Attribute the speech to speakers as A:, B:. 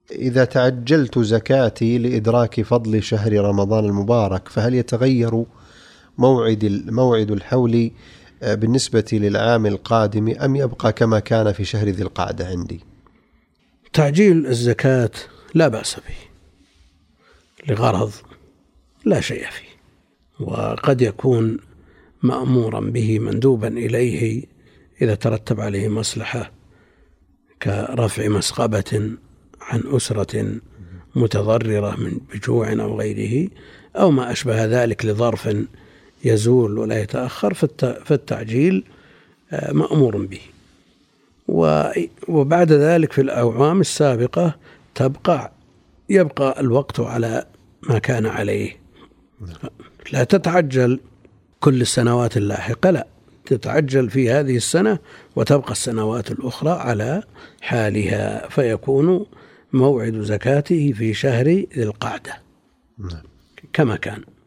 A: إذا تعجلت زكاتي لإدراك فضل شهر رمضان المبارك فهل يتغير موعد الحول بالنسبة للعام القادم أم يبقى كما كان في شهر ذي القعدة عندي؟
B: تعجيل الزكاة لا بأس به لغرض لا شيء فيه، وقد يكون مأمورا به مندوبا إليه إذا ترتب عليه مصلحة كرفع مسغبة عن أسرة متضررة من بجوع أو غيره أو ما أشبه ذلك لظرف يزول ولا يتأخر، فالتعجيل مأمور به. وبعد ذلك في الأعوام السابقة يبقى الوقت على ما كان عليه، لا تتعجل كل السنوات اللاحقة، لا تتعجل في هذه السنة وتبقى السنوات الأخرى على حالها، فيكون موعد زكاته في شهر ذي القعدة كما كان.